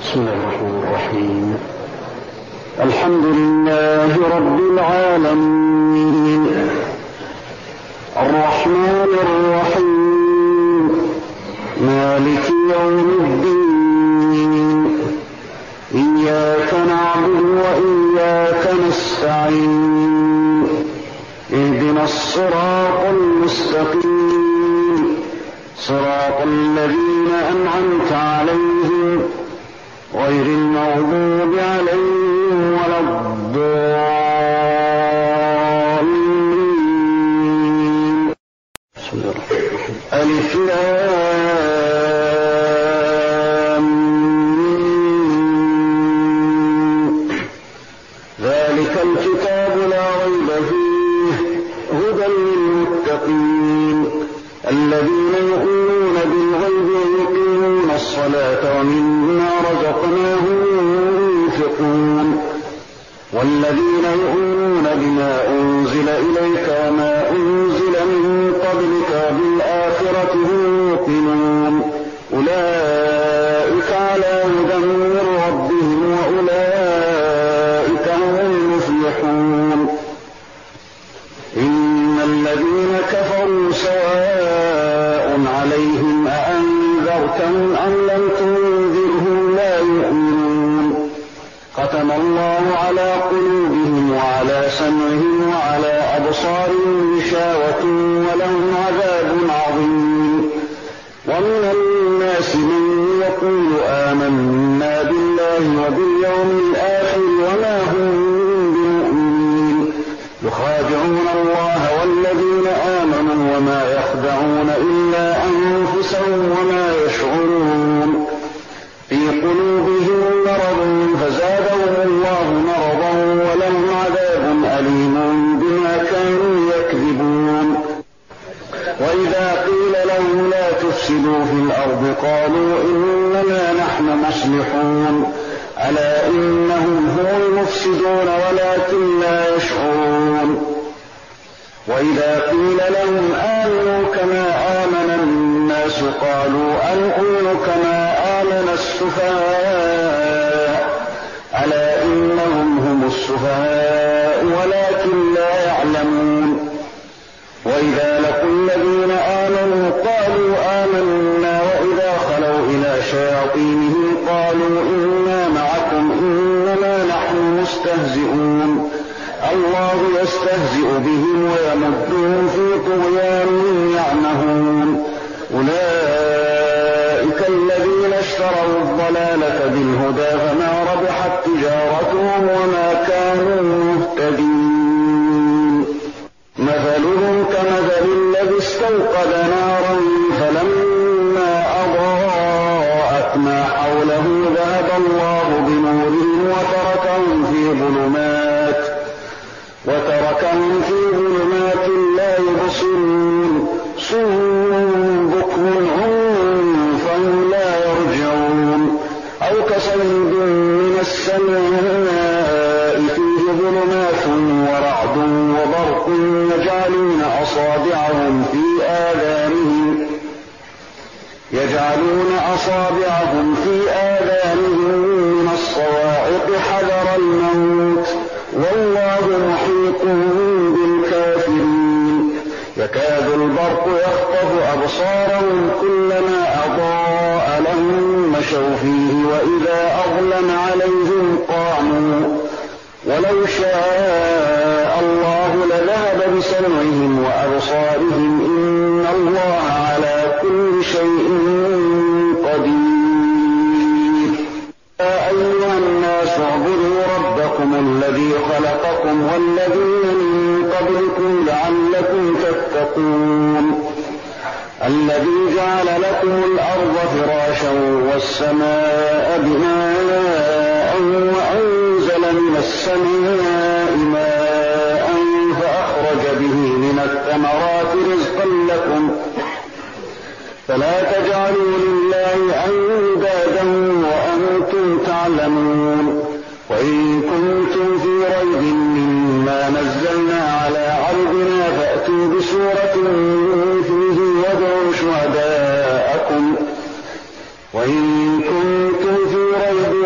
بسم الله الرحمن الرحيم. الحمد لله رب العالمين الرحمن الرحيم مالك يوم الدين إياك نعبد وإياك نستعين اهدنا الصراط المستقيم صراط الذين أنعمت عليهم غير المغضوب عليهم ولا الضالين. ألف لام ذلك الكتاب لا ريب فيه هدى للمتقين الذين يؤمنون بالغيب ويقيمون الصلاة ومما رزقناهم ينفقون والذين يؤمنون بما أنزل إليك وما أنزل من قبلك وبالآخرة هم يوقنون أولئك على هدى من ربهم وأولئك هم المفلحون. إن الذين كفروا سواء عليهم أأنذرتهم أم لم تنذرهم لا يؤمنون ختم الله على قلوبهم وعلى سمعهم وعلى أبصارهم غشاوة ولهم عذاب عظيم. ومن الناس من يقول آمنا بالله وباليوم الآخر وما هم بمؤمنين يخادعون الله والذين آمنوا وما يخدعون إلا أنفسهم وما يشعرون. في قلوبهم مرض فزادهم الله مرضا ولهم عذاب أليم بما كانوا يكذبون. وإذا قيل لهم لا تفسدوا في الأرض قالوا إنما نحن مصلحون ألا إنهم هم المفسدون ولكن لا يشعرون. وإذا قيل لهم آمنوا كما آمن الناس قالوا أنؤمن كما آمن السفهاء ألا إنهم هم السفهاء ولكن لا يعلمون. وإذا لقوا الذين آمنوا قالوا آمنا وإذا خلوا إلى شياطينهم قالوا إنا معكم إنما نحن مستهزئون الله يستهزئ بهم ويمدهم في طغيانهم يعمهون. أولئك الذين اشتروا الضلالة بالهدى فما ربحت تجارتهم وما كانوا مهتدين. مثلهم كمثل الذي استوقد نارا فلما أضاءت ما حوله ذهب الله بنورهم وتركهم في ظلمات لا يبصرون صم بكم عمي فهم لا يرجعون. أو كصيب من السماء فيه ظلمات ورعد وبرق يجعلون أصابعهم في آذانهم من الصواعق حذر الموت والله محيط بالكافرين. يكاد البرق يخطف أبصارهم كلما أضاء لهم مشوا فيه وإذا أظلم عليهم قاموا ولو شاء الله لذهب بسمعهم وأبصارهم إن الله على كل شيء قدير. يا أيها الناس اعبدوا ربكم الذي خلقكم والذين من قبلكم لعلكم تتقون. الذي جعل لكم الأرض فراشا والسماء بناء وأنزل من السماء ماء فأخرج به من الثمرات رزقا لكم فلا تجعلوا لله أندادا وأنتم تعلمون. وإن كنتم في ريب مما نزلنا على عبدنا فأتوا بسورة فيه وادعوا شهداءكم وإن كنتم في ريب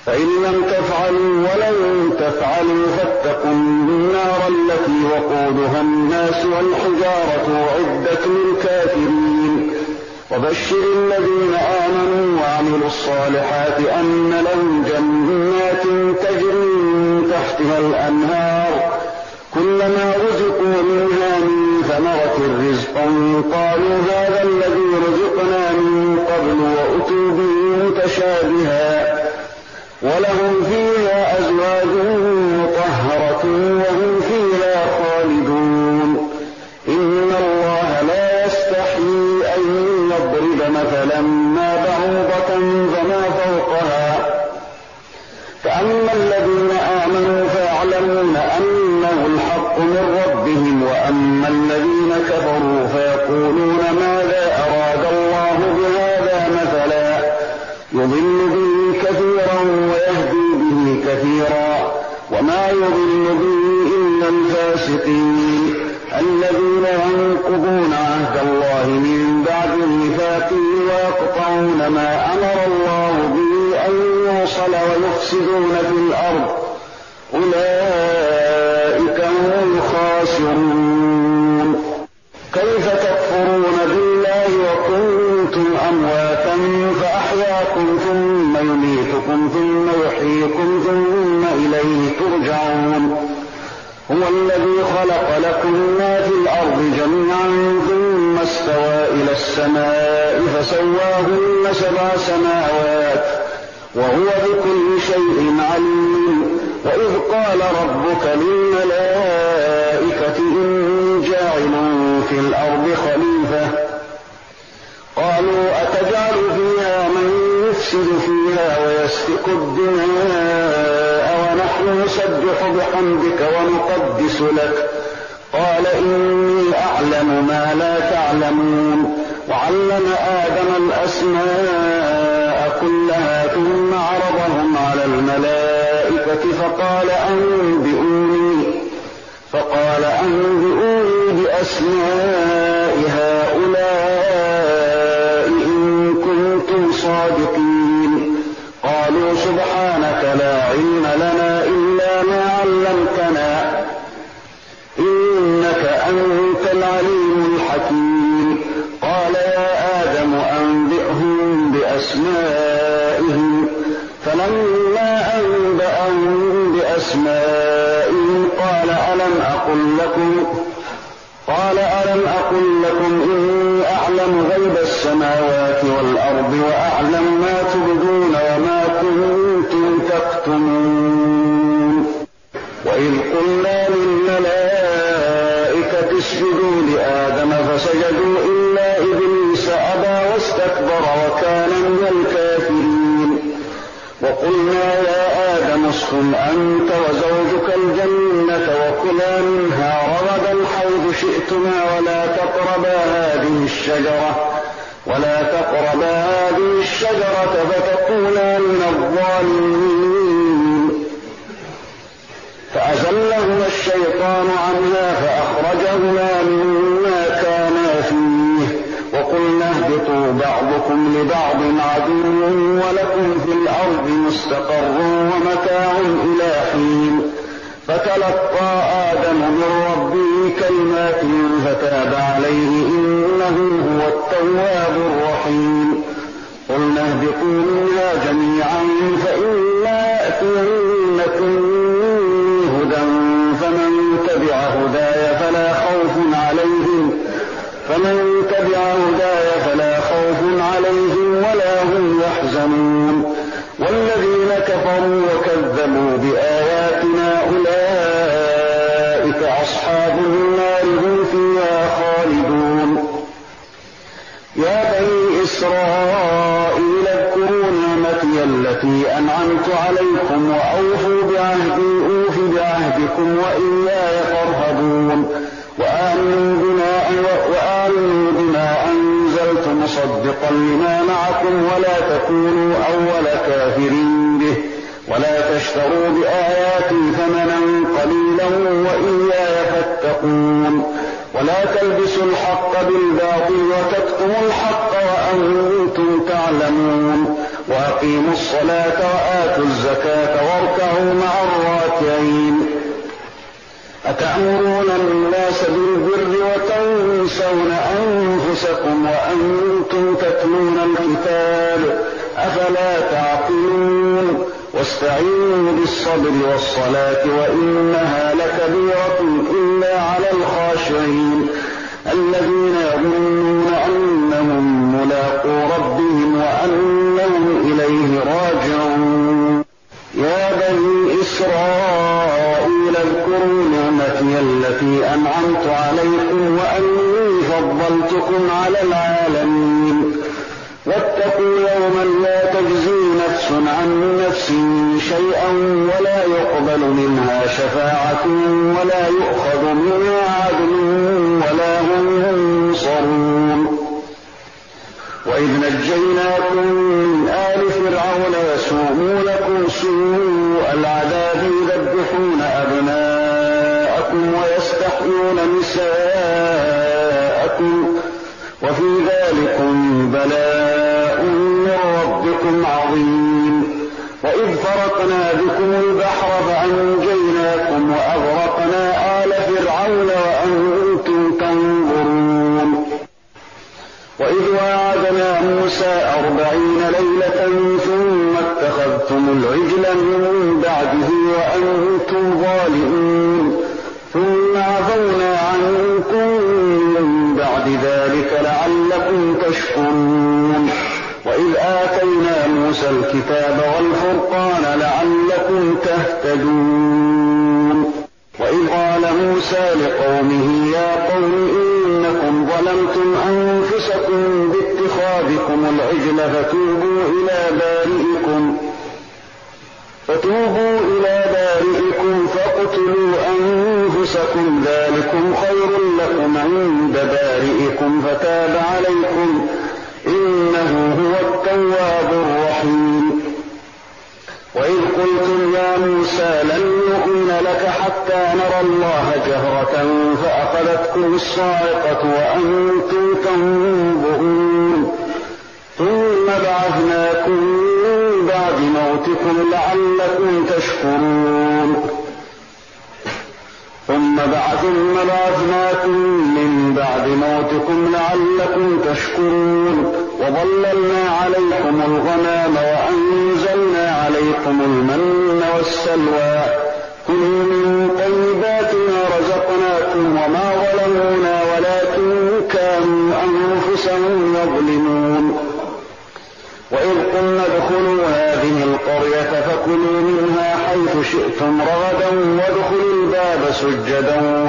فإن لم تفعلوا ولن تفعلوا فاتقوا النار التي وقودها الناس والحجارة أعدت للكافرين. وبشر الذين آمنوا وعملوا الصالحات أن لهم جنات تجري من تحتها الأنهار كلما رزقوا منها من ثمرة رزقا قالوا هذا الذي رزقنا من قبل وأتوا به متشابها ولهم فيها أزواج مطهرة وهم فيها خالدون. إن الله لا يستحيي أن يضرب مثلا ما بعوضة فما فوقها. فأما الذين آمنوا فيعلمون أنه الحق من ربهم وأما الذين كفروا فيقولون ماذا أراد الله بهذا مثلا يضل به كثيرا ويهدي به كثيرا وما يضل به إلا الفاسقين الذين ينقضون عهد الله من بعد ميثاقه ويقطعون ما أمر الله به أن يوصل ويفسدون في الأرض أولئك هم الخاسرون. كيف تكفرون بالله وكنتم أمواتا فأحياكم ثم يميتكم ثم يحييكم ثم إليه ترجعون. هو الذي خلق لكم ما في الأرض جميعا ثم استوى إلى السماء فسواهن 7 سماوات وهو بكل شيء عليم. وإذ قال ربك للملائكة إني جاعل في الأرض خليفة قالوا أتجعل فيها من يفسد فيها ويسفك الدماء ونحن نسبح بحمدك ونقدس لك قال إني أعلم ما لا تعلمون. وعلم آدم الأسماء كلها ثم عرضهم على الملائكة فقال أنبئوني بأسماء هؤلاء إن كنتم صادقين. قالوا سبحانك لا علم لنا إلا ما علمتنا إنك أنت العليم الحكيم. قال يا آدم أنبئهم بأسمائهم فلما أنبأهم بأسمائهم قال ألم أقل لكم إني أعلم غيب السماوات والأرض وأعلم ما تبدون وما كنتم تكتمون. وإذ قلنا للملائكة اسجدوا لآدم فسجدوا إلا إبليس أبى واستكبر وكان من الكافرين. وقلنا يا آدم اسكن أنت وزوجك الجنة وكلا منها رغدا حيث شئتما ولا تقربا هذه الشجرة فتكونا من الظالمين. فأزلهما الشيطان عنها فأخرجهما مما كانا فيه وقلنا اهبطوا بعضكم لبعض عدو ولكم في الأرض مستقر ومتاع إلى حين. فتلقى آدم من ربه كلمات فتاب عليه إنه هو التواب الرحيم. قلنا اهبطوا منها جميعا فإما يأتينكم هدى فمن تبع هداي فلا خوف عليهم ولا هم يحزنون. والذين كفروا وكذبوا بآياتنا أولئك أصحاب النار هم فيها خالدون. يا بني إسرائيل اذكروا نعمتي التي أنعمت عليكم وأوفوا بعهدي أوف بعهدكم وإياي فارهبون. وآمنوا بما أنزلت مصدقا لما معكم ولا تكونوا أول كافر به ولا تشتروا بآياتي ثمنا قليلا وإياي فاتقون. ولا تلبسوا الحق بالباطل وتكتموا الحق وأنتم تعلمون. وأقيموا الصلاة وآتوا الزكاة الزكاة واركعوا مع الراكعين. أتأمرون الناس بالبر وتنسون أنفسكم وأنتم تتلون الكتاب أفلا تعقلون. واستعينوا بالصبر والصلاة وإنها لكبيرة إلا على الخاشعين الذين يظنون أنهم ملاقو ربهم وأنهم إليه راجعون. يا بني إسرائيل اذكروا نعمتي التي أنعمت عليكم وأني فضلتكم على العالمين. واتقوا يوما لا تجزي نفس عن نفس شيئا ولا يقبل منها شفاعة ولا يؤخذ منها عدل ولا هم ينصرون. وإذ نجيناكم من آل فرعون يسومونكم سوء العذاب يذبحون أبناءكم ويستحيون نساءكم وفي ذلكم بلاء من ربكم عظيم. وإذ فرقنا بكم البحر فأنجيناكم وأغرقنا آل فرعون وأنتم تنظرون. وإذ واعدنا موسى 40 ليلة ثم اتخذتم العجل من بعده وأنتم ظالمون ثم عفونا عنكم من بعد ذلك لعلكم تشكرون. وإذ آتينا موسى الكتاب والفرقان لعلكم تهتدون. وإذ قال موسى لقومه يا قوم إنكم ظلمتم أنفسكم باتخاذكم العجل فتوبوا إلى بارئكم فاقتلوا أنفسكم ذلكم خير لكم عند بارئكم فتاب عليكم إنه هو التواب الرحيم. وإذ قلتم يا موسى لن نؤمن لك حتى نرى الله جهرة فأخذتكم الصاعقة وأنتم تنظرون ثم بعثناكم من بعد موتكم لعلكم تشكرون. وظللنا عليكم الغمام وأنزلنا عليكم المن والسلوى كلوا من طيبات ما رزقناكم وما ظلمونا ولكن كانوا أنفسهم يظلمون. وإذ قلنا ادخلوا هذه القرية فكلوا منها حيث شئتم رغدا وادخلوا الباب سجدا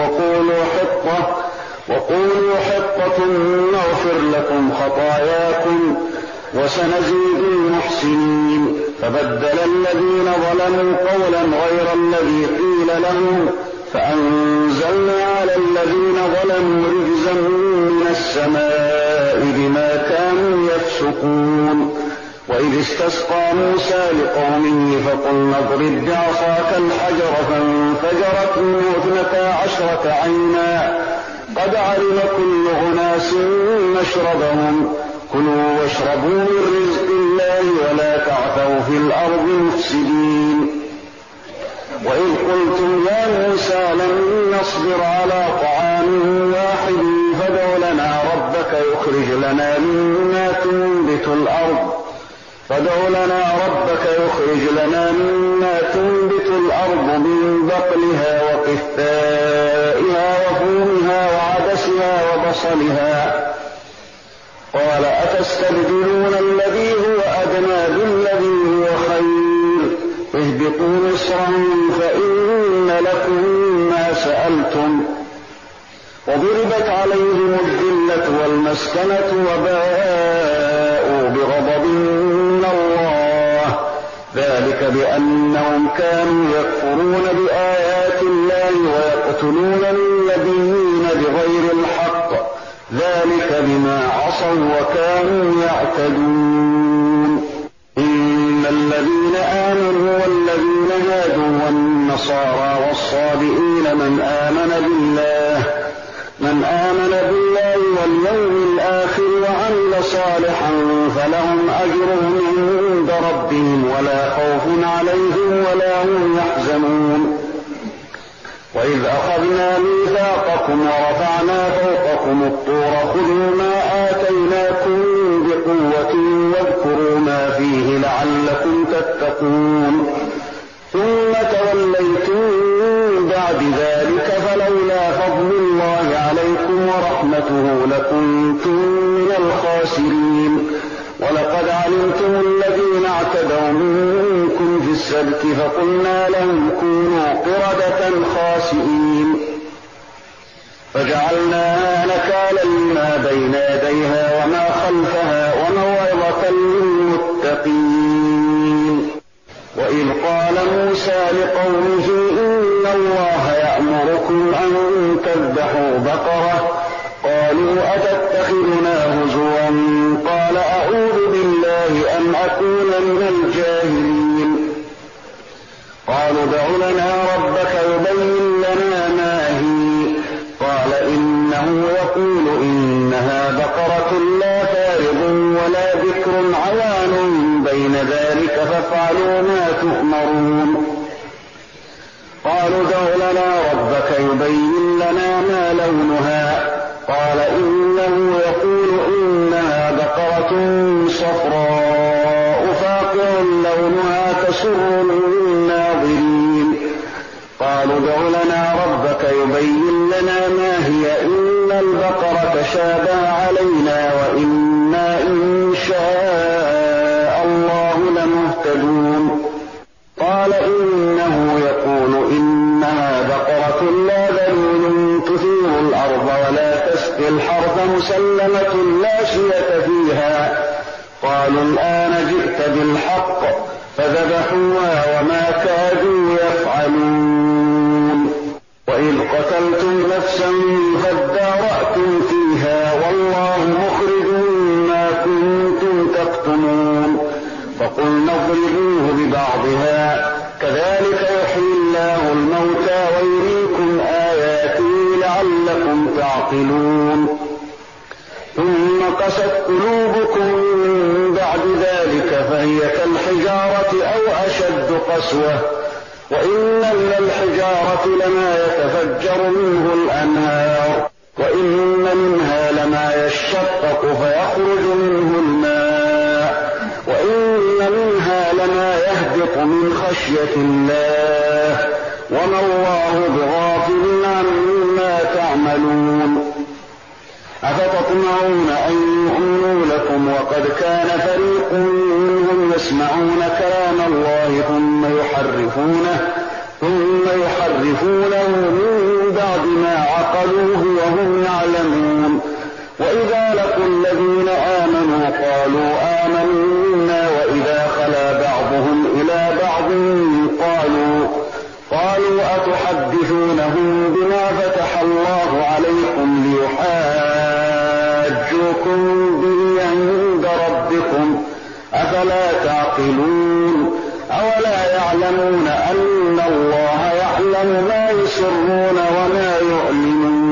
وقولوا حطة نغفر لكم خطاياكم وسنزيد المحسنين. فبدل الذين ظلموا قولا غير الذي قيل لهم فأنزلنا على الذين ظلموا رجزا من السماء بما كانوا يفسقون. وإذ استسقى موسى لقومه فقلنا اضرب بعصاك الحجر فانفجرت منه 12 عينا قد علم كل أناس مشربهم كلوا واشربوا من رزق الله ولا تعثوا في الأرض مفسدين. وإذ قلتم يا موسى لن نصبر على طعام واحد فادع لنا ربك يخرج لنا مما تنبت الأرض من بقلها وقثائها وفومها وعدسها وبصلها قال أتستبدلون الذي هو أدنى بالذي هو خير اهبطوا مصرا فإن لكم ما سألتم. وضربت عليهم الذلة والمسكنة وباءوا بغضب من الله ذلك بأنهم كانوا يكفرون بآيات الله ويقتلون النبيين بغير الحق ذلك بما عصوا وكانوا يعتدون. إن الذين آمنوا والذين هادوا والنصارى والصابئين من آمن بالله واليوم الآخر وعمل صالحا فلهم أجرهم عند ربهم ولا خوف عليهم ولا هم يحزنون. وإذ أخذنا ميثاقكم ورفعنا فوقكم الطور خذوا ما آتيناكم بقوة واذكروا ما فيه لعلكم تتقون. ثم توليتم بعد ذلك فلولا فضل الله عليكم ورحمته لكنتم من الخاسرين. ولقد علمتم الذين اعتدوا منكم في السبت فقلنا لهم كونوا قردة خاسئين فجعلناها نكالا لما بين يديها وما خلفها وموعظة للمتقين. وإذ قال موسى لقومه إن الله يأمركم أن تذبحوا بقرة قالوا أتتخذنا هزوا قال أعوذ بالله أن أكون من الجاهلين. قالوا ادع لنا ربك يبين لنا ما هي قال إنه يقول إنها بقرة لا فارض ولا بكر عوان بين ذلك فافعلوا ما تؤمرون. قالوا ادع لنا ربك يبين لنا ما لونها قال إنه يقول إنها بقرة صفراء فاقع لونها تسر الناظرين. قالوا ادع لنا ربك يبين لنا ما هي إن البقرة شابه علينا وإنا إن شاء الله لمهتدون. قال إنه يقول إنها بقرة لا ذلول تثير الأرض ولا تسقي الحرث مسلمة لا شية فيها. قالوا الآن جئت بالحق فذبحوها وما كادوا يفعلون. وإذ قتلتم نفسا فادارأتم فيها والله مخرج ما كنتم تكتمون فقلنا اضربوه ببعضها كذلك يحيي الله الموتى ويريكم آياته لعلكم تعقلون. ثم قست قلوبكم من بعد ذلك فهي كالحجارة أو أشد قسوة وإن من الحجارة لما يتفجر منه الأنهار وإن منها لما يشقق فيخرج منه الماء وإن منها لما يهبط من خشية الله وما الله بغافل عما تعملون. أفتطمعون أن يؤمنوا لكم وقد كان فريق منهم يسمعون كلام الله ثم يحرفونه من بعد ما عقلوه وهم يعلمون. وإذا لقوا الذين آمنوا قالوا آمنا وإذا خلا بعضهم إلى بعض قالوا أتحدثونهم بما فتح الله عليكم ليحاجوكم به عند ربكم أفلا تعقلون. أولا يعلمون أن الله يعلم ما يسرون وما يعلنون.